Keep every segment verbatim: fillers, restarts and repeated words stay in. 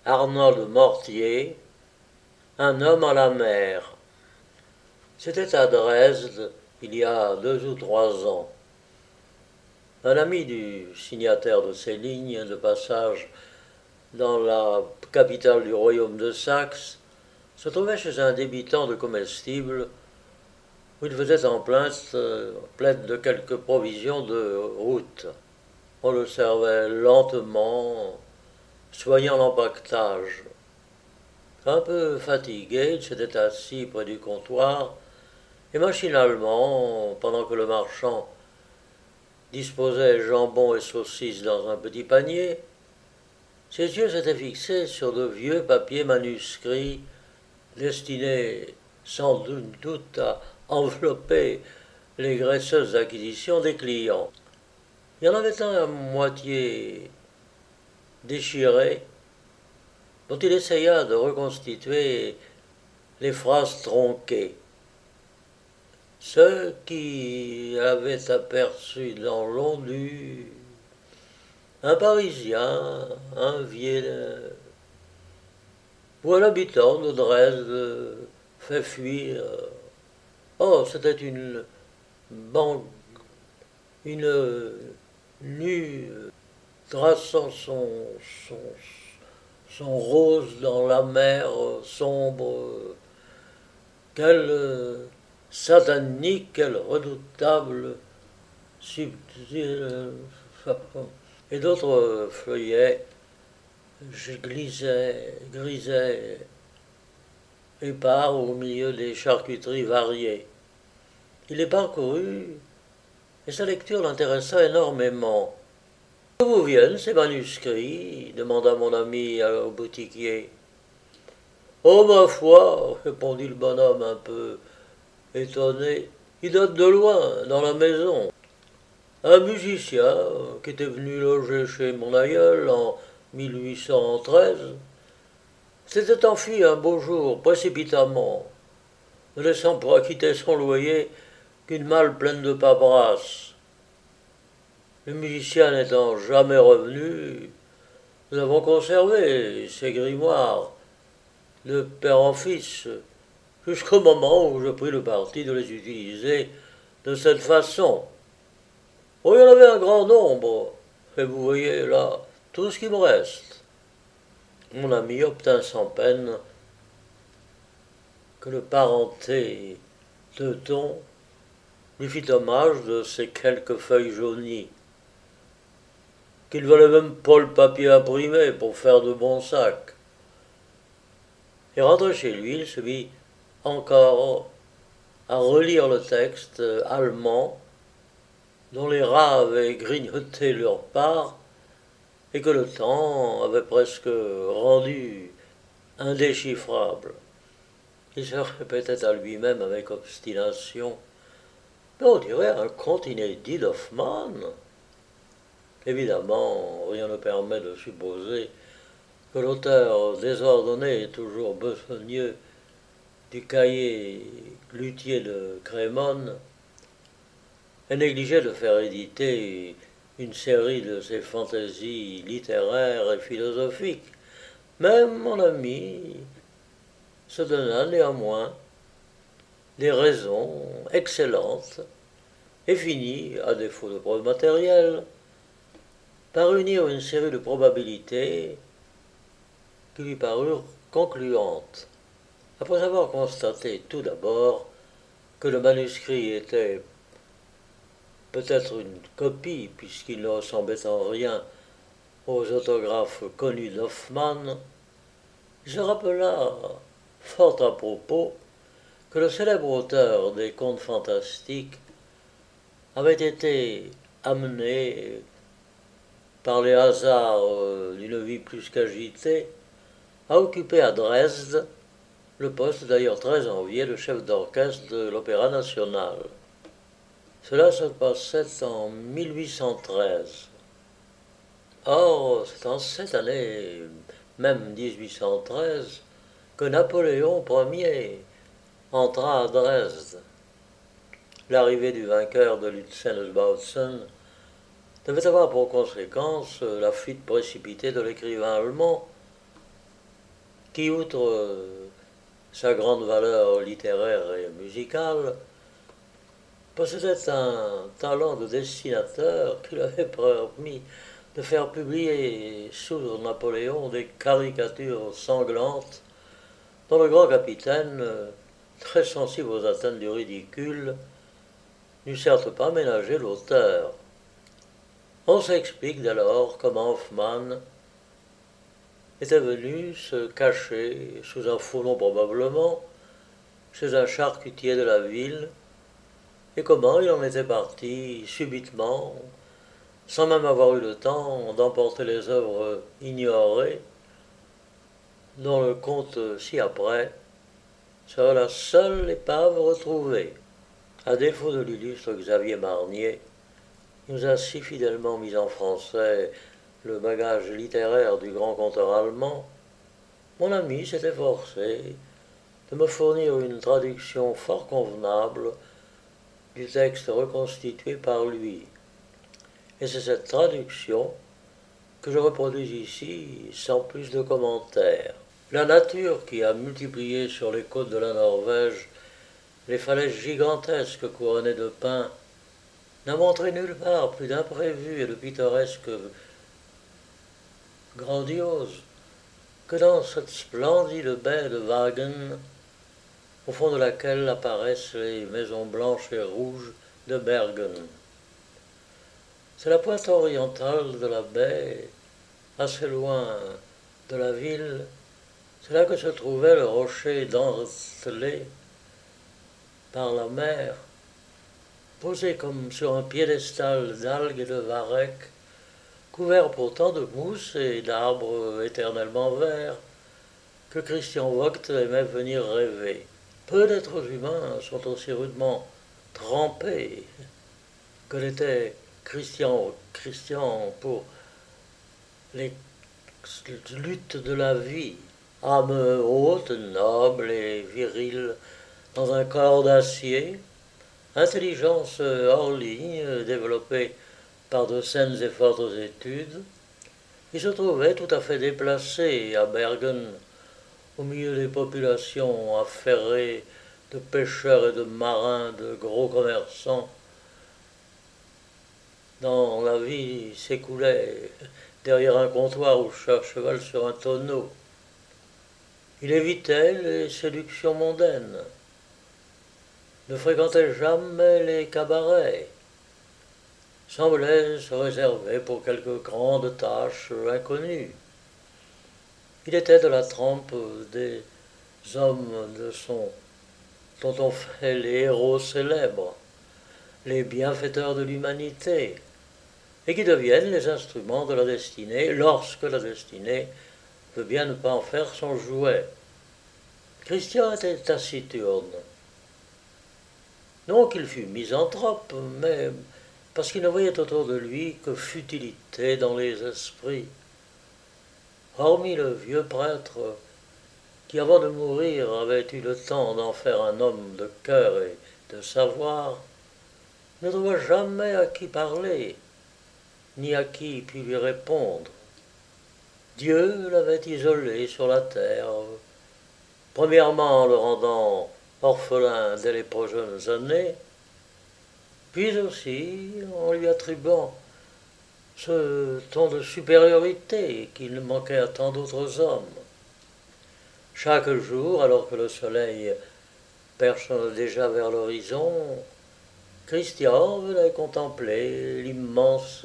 Arnold Mortier, Un homme à la mer. C'était à Dresde, il y a deux ou trois ans. Un ami du signataire de ces lignes de passage dans la capitale du royaume de Saxe se trouvait chez un débitant de comestibles où il faisait en plainte, plainte de quelques provisions de route. On le servait lentement, soignant l'empaquetage. Un peu fatigué, il s'était assis près du comptoir et machinalement, pendant que le marchand disposait jambon et saucisses dans un petit panier, ses yeux s'étaient fixés sur de vieux papiers manuscrits destinés sans doute à envelopper les graisseuses acquisitions des clients. Il y en avait un à moitié déchiré, dont il essaya de reconstituer les phrases tronquées. Ceux qui avaient aperçu dans l'ondu un Parisien, un vieux ou un habitant de Dresde fait fuir. Oh, c'était une banque, une nue traçant son, son, son rose dans la mer sombre. Quelle satanique, quelle redoutable subtile. Et d'autres feuillets glissaient, grisaient, épars au milieu des charcuteries variées. Il les parcourut, et sa lecture l'intéressa énormément. D'où vous viennent ces manuscrits demanda mon ami au boutiquier. Oh, ma foi, répondit le bonhomme un peu étonné, il date de loin, dans la maison. Un musicien qui était venu loger chez mon aïeul en mille huit cent treize s'était enfui un beau jour, précipitamment, ne laissant pour acquitter son loyer qu'une malle pleine de paperasses. Le musicien n'étant jamais revenu, nous avons conservé ces grimoires de père en fils, jusqu'au moment où je pris le parti de les utiliser de cette façon. Oh, il y en avait un grand nombre, et vous voyez là tout ce qui me reste. Mon ami obtint sans peine que le parenté Teuton lui fit hommage de ces quelques feuilles jaunies, qu'il valait même pas le papier imprimé pour faire de bons sacs. Et rentré chez lui, il se mit encore à relire le texte allemand dont les rats avaient grignoté leur part et que le temps avait presque rendu indéchiffrable. Il se répétait à lui-même avec obstination. Mais on dirait un conte inédit d'Hoffmann. Évidemment, rien ne permet de supposer que l'auteur désordonné et toujours besogneux du cahier Glutier de Crémone ait négligé de faire éditer une série de ses fantaisies littéraires et philosophiques. Mais mon ami se donna néanmoins des raisons excellentes et finit, à défaut de preuves matérielles, par unir une série de probabilités qui lui parurent concluantes. Après avoir constaté tout d'abord que le manuscrit était peut-être une copie, puisqu'il ne ressemblait en rien aux autographes connus d'Hoffmann, il se rappela fort à propos que le célèbre auteur des contes fantastiques avait été amené par les hasards d'une vie plus qu'agitée à occuper à Dresde le poste d'ailleurs très envié de chef d'orchestre de l'Opéra national. Cela se passait en mille huit cent treize. Or, c'est en cette année, même dix-huit cent treize, que Napoléon Ier entra à Dresde. L'arrivée du vainqueur de Lützen-Bautzen devait avoir pour conséquence la fuite précipitée de l'écrivain allemand, qui, outre euh, sa grande valeur littéraire et musicale, possédait un talent de dessinateur qui lui avait permis de faire publier sous Napoléon des caricatures sanglantes dont le grand capitaine, euh, très sensible aux atteintes du ridicule, n'eût certes pas ménagé l'auteur. On s'explique dès lors comment Hoffmann était venu se cacher, sous un faux nom probablement, chez un charcutier de la ville, et comment il en était parti subitement, sans même avoir eu le temps d'emporter les œuvres ignorées, dont le compte ci-après sera la seule épave retrouvée. À défaut de l'illustre Xavier Marnier, il nous a si fidèlement mis en français le bagage littéraire du grand conteur allemand, mon ami s'est efforcé de me fournir une traduction fort convenable du texte reconstitué par lui. Et c'est cette traduction que je reproduis ici sans plus de commentaires. La nature qui a multiplié sur les côtes de la Norvège les falaises gigantesques couronnées de pins n'a montré nulle part plus d'imprévu et de pittoresque grandiose que dans cette splendide baie de Wagen, au fond de laquelle apparaissent les maisons blanches et rouges de Bergen. C'est la pointe orientale de la baie, assez loin de la ville. C'est là que se trouvait le rocher dentelé par la mer, posé comme sur un piédestal d'algues et de varech, couvert pourtant de mousse et d'arbres éternellement verts, que Christian Vogt aimait venir rêver. Peu d'êtres humains sont aussi rudement trempés que l'était Christian, Christian pour les luttes de la vie, âme haute, noble et virile, dans un corps d'acier, intelligence hors ligne, développée par de saines et fortes études, il se trouvait tout à fait déplacé à Bergen, au milieu des populations affairées de pêcheurs et de marins, de gros commerçants, dont la vie s'écoulait derrière un comptoir ou à cheval sur un tonneau. Il évitait les séductions mondaines, ne fréquentait jamais les cabarets, semblait se réserver pour quelques grandes tâches inconnues. Il était de la trempe des hommes de son, dont on fait les héros célèbres, les bienfaiteurs de l'humanité, et qui deviennent les instruments de la destinée lorsque la destinée veut bien ne pas en faire son jouet. Christian était taciturne. Non qu'il fût misanthrope, mais parce qu'il ne voyait autour de lui que futilité dans les esprits. Hormis le vieux prêtre qui, avant de mourir, avait eu le temps d'en faire un homme de cœur et de savoir, ne trouva jamais à qui parler, ni à qui pût lui répondre. Dieu l'avait isolé sur la terre, premièrement en le rendant orphelin dès les prochaines années, puis aussi en lui attribuant ce ton de supériorité qu'il manquait à tant d'autres hommes. Chaque jour, alors que le soleil perche déjà vers l'horizon, Christian venait contempler l'immense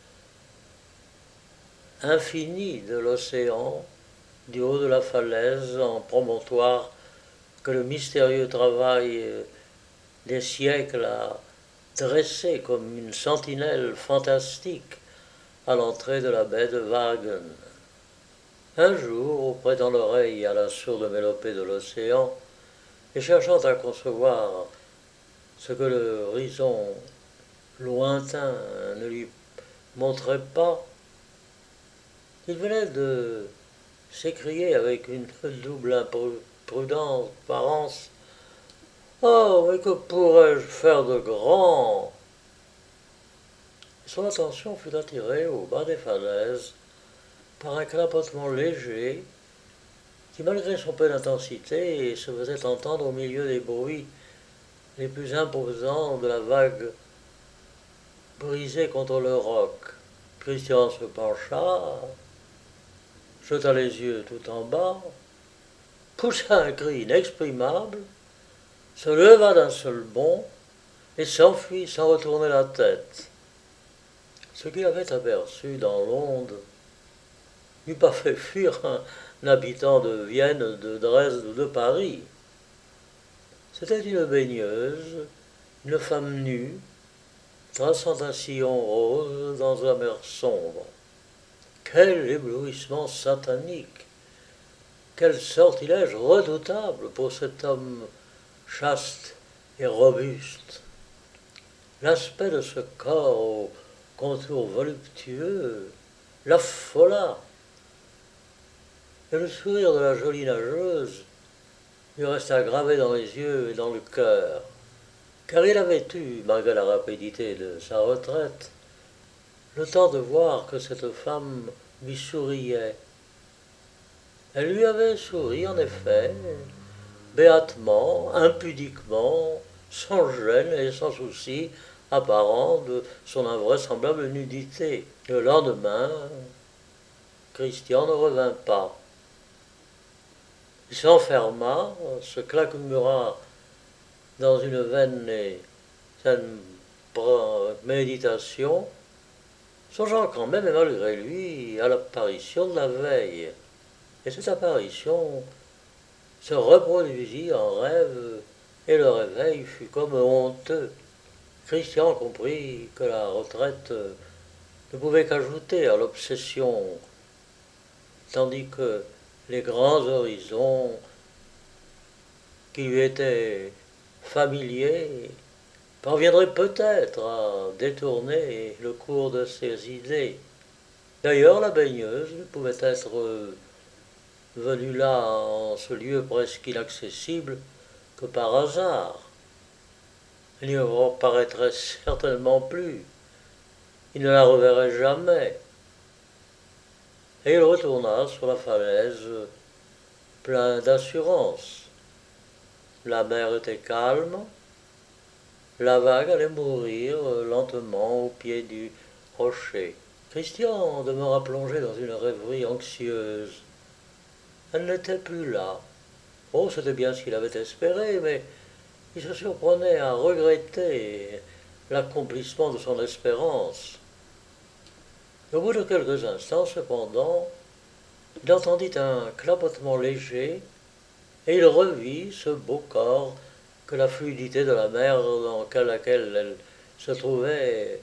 infini de l'océan du haut de la falaise en promontoire que le mystérieux travail des siècles a dressé comme une sentinelle fantastique à l'entrée de la baie de Wagen. Un jour, auprès dans l'oreille à la sourde mélopée de l'océan, et cherchant à concevoir ce que l'horizon lointain ne lui montrait pas, il venait de s'écrier avec une double imprudence parence « Oh, mais que pourrais-je faire de grand ?» Son attention fut attirée au bas des falaises par un clapotement léger qui malgré son peu d'intensité se faisait entendre au milieu des bruits les plus imposants de la vague brisée contre le roc. Christian se pencha, jeta les yeux tout en bas, poussa un cri inexprimable, se leva d'un seul bond et s'enfuit sans retourner la tête. Ce qu'il avait aperçu dans l'onde n'eût pas fait fuir un, un habitant de Vienne, de Dresde ou de Paris. C'était une baigneuse, une femme nue, traçant un sillon rose dans la mer sombre. Quel éblouissement satanique! Quel sortilège redoutable pour cet homme chaste et robuste! L'aspect de ce corps aux contours voluptueux l'affola. Et le sourire de la jolie nageuse lui resta gravé dans les yeux et dans le cœur, car il avait eu, malgré la rapidité de sa retraite, le temps de voir que cette femme lui souriait. Elle lui avait souri, en effet, béatement, impudiquement, sans gêne et sans souci apparent de son invraisemblable nudité. Le lendemain, Christian ne revint pas. Il s'enferma, se claquemura dans une vaine et saine méditation, songeant quand même et malgré lui à l'apparition de la veille. Et cette apparition se reproduisit en rêve, et le réveil fut comme honteux. Christian comprit que la retraite ne pouvait qu'ajouter à l'obsession, tandis que les grands horizons qui lui étaient familiers parviendraient peut-être à détourner le cours de ses idées. D'ailleurs, la baigneuse ne pouvait être venue là, en ce lieu presque inaccessible, que par hasard. Elle n'y reparaîtrait certainement plus. Il ne la reverrait jamais. Et il retourna sur la falaise, plein d'assurance. La mer était calme, la vague allait mourir lentement au pied du rocher. Christian demeura plongé dans une rêverie anxieuse. Elle n'était plus là. Oh, c'était bien ce qu'il avait espéré, mais il se surprenait à regretter l'accomplissement de son espérance. Au bout de quelques instants, cependant, il entendit un clapotement léger, et il revit ce beau corps que la fluidité de la mer dans laquelle elle se trouvait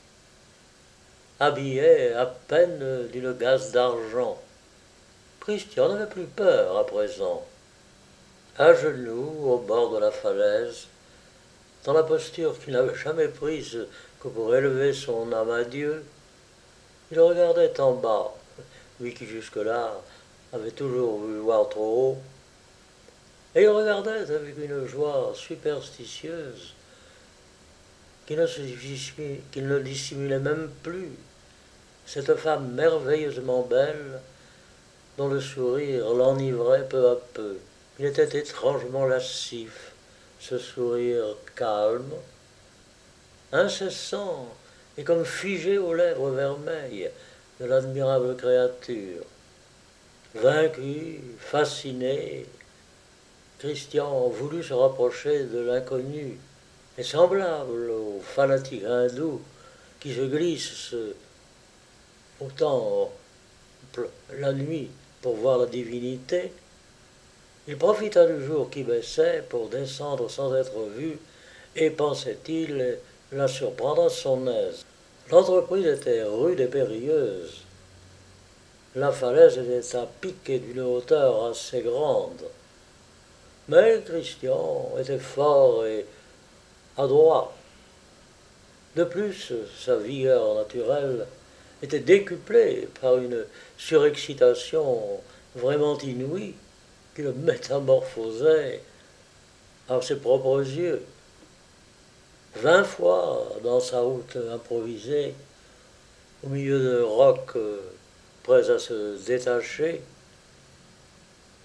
habillait à peine d'une gaze d'argent. Christian n'avait plus peur à présent. À genoux, au bord de la falaise, dans la posture qu'il n'avait jamais prise que pour élever son âme à Dieu, il regardait en bas, lui qui jusque-là avait toujours voulu voir trop haut, et il regardait avec une joie superstitieuse qu'il ne, qu'il ne dissimulait même plus, cette femme merveilleusement belle dont le sourire l'enivrait peu à peu. Il était étrangement lascif, ce sourire calme, incessant et comme figé aux lèvres vermeilles de l'admirable créature. Vaincu, fasciné, Christian voulut se rapprocher de l'inconnu, et semblable au fanatique hindou qui se glisse autant la nuit pour voir la divinité, il profita du jour qui baissait pour descendre sans être vu et, pensait-il, la surprendre à son aise. L'entreprise était rude et périlleuse. La falaise était à pic et d'une hauteur assez grande. Mais Christian était fort et adroit. De plus, sa vigueur naturelle était décuplée par une surexcitation vraiment inouïe qui le métamorphosait à ses propres yeux. Vingt fois, dans sa route improvisée, au milieu de rocs prêts à se détacher,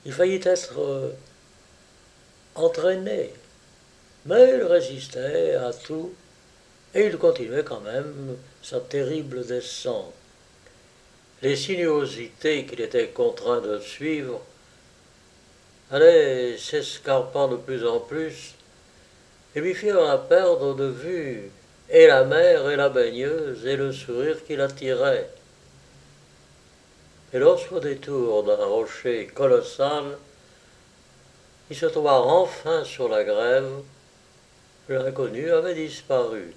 Il faillit être euh, entraîné, mais il résistait à tout et il continuait quand même sa terrible descente. Les sinuosités qu'il était contraint de suivre allaient s'escarpant de plus en plus et lui firent perdre de vue et la mer et la baigneuse et le sourire qui l'attirait. Et lorsqu'au détour d'un rocher colossal, il se trouva enfin sur la grève, l'inconnue avait disparu.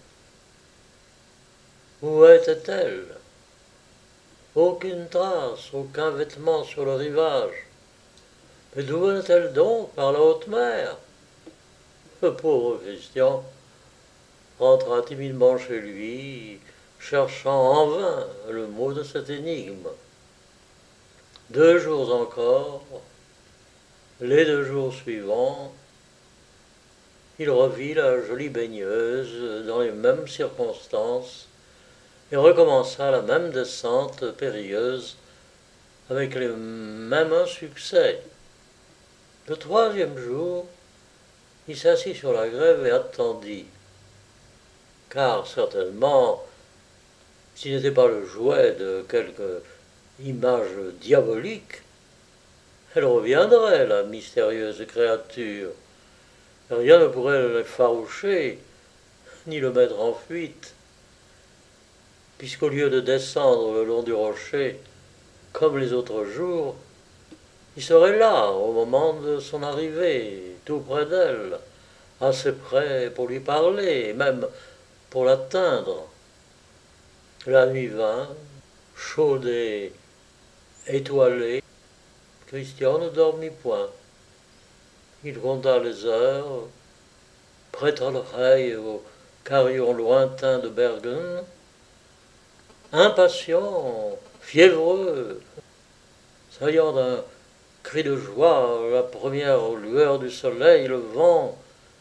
Où était-elle? Aucune trace, aucun vêtement sur le rivage. Mais d'où venait-elle donc par la haute mer? Le pauvre Christian rentra timidement chez lui, cherchant en vain le mot de cette énigme. Deux jours encore, les deux jours suivants, il revit la jolie baigneuse dans les mêmes circonstances et recommença la même descente périlleuse avec les mêmes insuccès. Le troisième jour, il s'assit sur la grève et attendit, car certainement, s'il n'était pas le jouet de quelque image diabolique, elle reviendrait, la mystérieuse créature. Rien ne pourrait l'effaroucher, ni le mettre en fuite, puisqu'au lieu de descendre le long du rocher, comme les autres jours, il serait là au moment de son arrivée, tout près d'elle, assez près pour lui parler, même pour l'atteindre. La nuit vint, chaude et étoilée. Christian ne dormit point. Il compta les heures, prêta l'oreille au carillon lointain de Bergen, impatient, fiévreux, saillant d'un cri de joie la première lueur du soleil, le vent.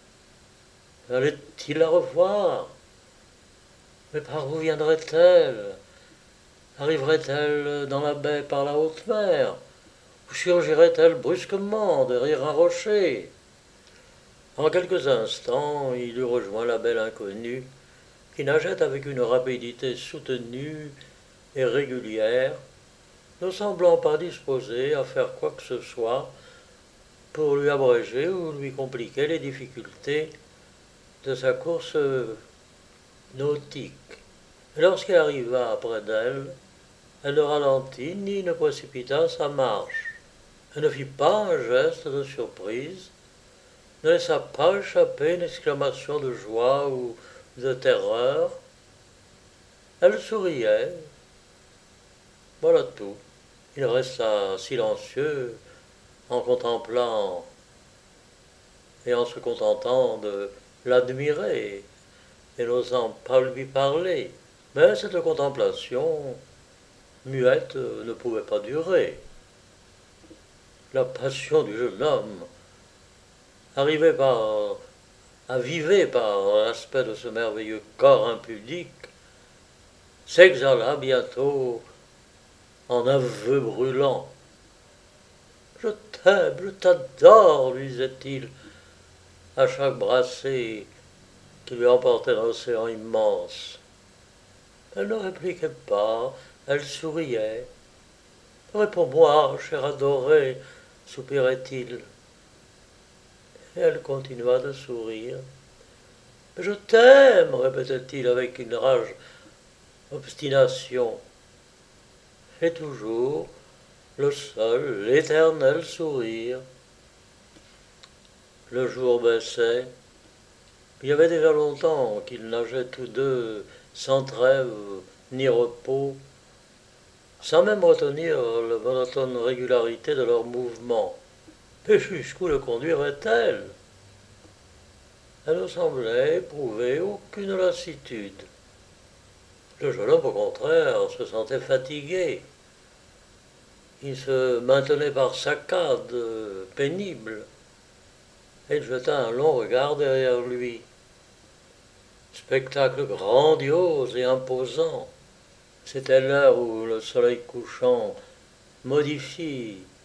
Allait-il la revoir? Mais par où viendrait-elle? Arriverait-elle dans la baie par la haute mer? Ou surgirait-elle brusquement derrière un rocher? En quelques instants, il eut rejoint la belle inconnue, qui nageait avec une rapidité soutenue et régulière, ne semblant pas disposée à faire quoi que ce soit pour lui abréger ou lui compliquer les difficultés de sa course nautique. Et lorsqu'elle arriva près d'elle, elle ne ralentit ni ne précipita sa marche. Elle ne fit pas un geste de surprise, ne laissa pas échapper une exclamation de joie ou de terreur. Elle souriait. Voilà tout. Il resta silencieux en contemplant et en se contentant de l'admirer et n'osant pas lui parler. Mais cette contemplation muette ne pouvait pas durer. La passion du jeune homme, arrivé par, avivé par l'aspect de ce merveilleux corps impudique, s'exhala bientôt en aveux brûlants. « Je t'aime, je t'adore, lui disait-il, à chaque brassée qui lui emportait dans l'océan immense. » Elle ne répliquait pas, elle souriait. « Réponds-moi, cher adoré, soupirait-il. Et elle continua de sourire. « Mais je t'aime, répétait-il avec une rage obstination. Et toujours le seul, l'éternel sourire. Le jour baissait. Il y avait déjà longtemps qu'ils nageaient tous deux sans trêve ni repos, sans même retenir la monotone régularité de leurs mouvements. Mais jusqu'où le conduirait-elle? Elle ne semblait éprouver aucune lassitude. Le jeune homme, au contraire, se sentait fatigué. Il se maintenait par saccades pénibles et il jeta un long regard derrière lui. Spectacle grandiose et imposant. C'était l'heure où le soleil couchant modifie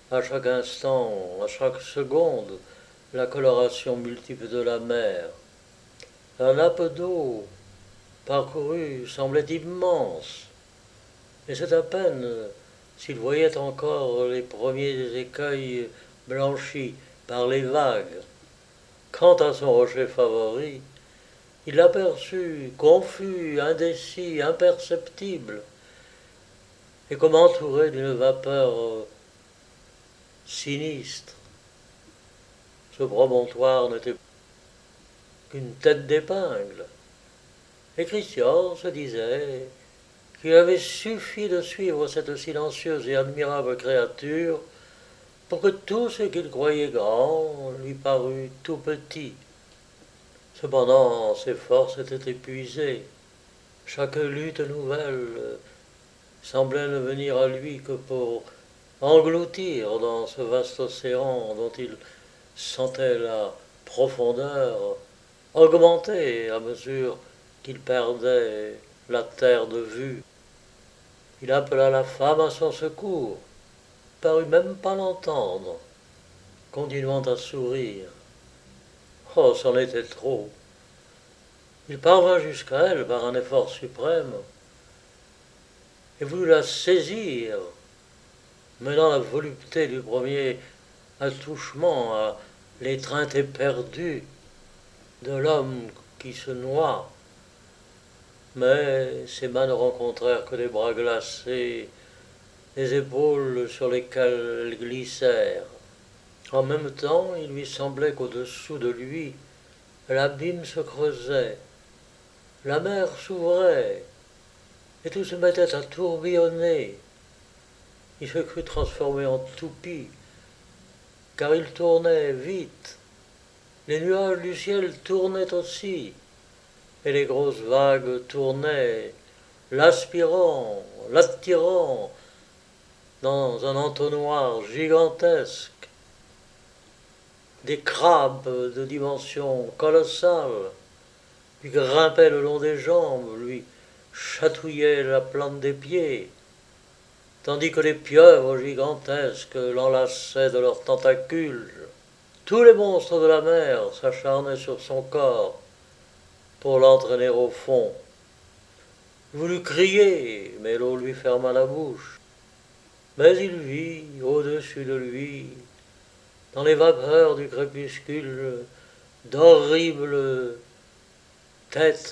à chaque instant, à chaque seconde, la coloration multiple de la mer. La nappe d'eau parcourue semblait immense, et c'est à peine s'il voyait encore les premiers écueils blanchis par les vagues. Quant à son rocher favori, il l'aperçut confus, indécis, imperceptible, et comme entouré d'une vapeur sinistre. Ce promontoire n'était qu'une tête d'épingle. Et Christian se disait qu'il avait suffi de suivre cette silencieuse et admirable créature pour que tout ce qu'il croyait grand lui parût tout petit. Cependant, ses forces étaient épuisées. Chaque lutte nouvelle semblait ne venir à lui que pour engloutir dans ce vaste océan dont il sentait la profondeur augmenter à mesure qu'il perdait la terre de vue. Il appela la femme à son secours, parut même pas l'entendre, continuant à sourire. Oh, c'en était trop. Il parvint jusqu'à elle par un effort suprême et voulut la saisir, mais dans la volupté du premier attouchement, à l'étreinte éperdue de l'homme qui se noie. Mais ses mains ne rencontrèrent que des bras glacés, des épaules sur lesquelles elles glissèrent. En même temps, il lui semblait qu'au-dessous de lui, l'abîme se creusait, la mer s'ouvrait, et tout se mettait à tourbillonner. Il se crut transformé en toupie, car il tournait vite. Les nuages du ciel tournaient aussi, et les grosses vagues tournaient, l'aspirant, l'attirant dans un entonnoir gigantesque. Des crabes de dimension colossale lui grimpaient le long des jambes, lui chatouillaient la plante des pieds, tandis que les pieuvres gigantesques l'enlaçaient de leurs tentacules. Tous les monstres de la mer s'acharnaient sur son corps pour l'entraîner au fond. Il voulut crier, mais l'eau lui ferma la bouche. Mais il vit, au-dessus de lui, dans les vapeurs du crépuscule, d'horribles têtes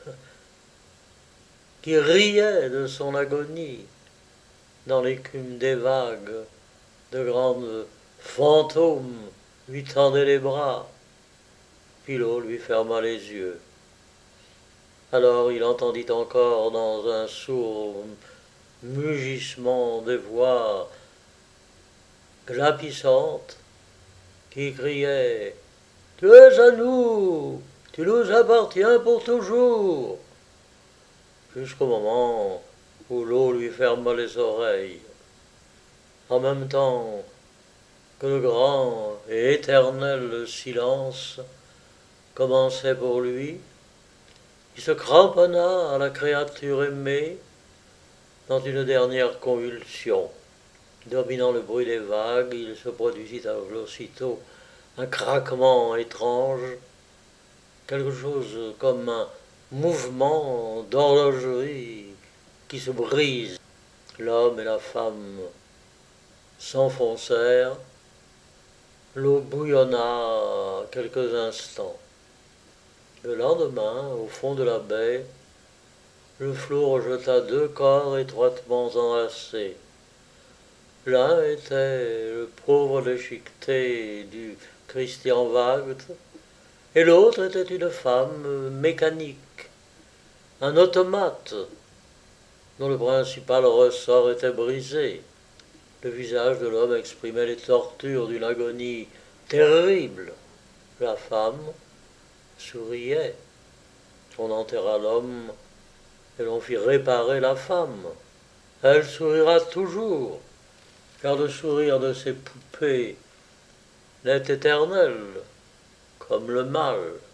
qui riaient de son agonie. Dans l'écume des vagues, de grandes fantômes lui tendaient les bras, puis l'eau lui ferma les yeux. Alors il entendit encore dans un sourd mugissement des voix glapissantes qui criaient « Tu es à nous, tu nous appartiens pour toujours !» jusqu'au moment où l'eau lui ferma les oreilles. En même temps que le grand et éternel silence commençait pour lui, il se cramponna à la créature aimée dans une dernière convulsion. Dominant le bruit des vagues, il se produisit aussitôt un craquement étrange, quelque chose comme un mouvement d'horlogerie qui se brise. L'homme et la femme s'enfoncèrent, l'eau bouillonna quelques instants. Le lendemain, au fond de la baie, le flot rejeta deux corps étroitement enlacés. L'un était le pauvre déchiqueté du Christian Wagner, et l'autre était une femme mécanique, un automate, dont le principal ressort était brisé. Le visage de l'homme exprimait les tortures d'une agonie terrible. La femme souriait. On enterra l'homme et l'on fit réparer la femme. Elle sourira toujours, car le sourire de ces poupées n'est éternel comme le mal.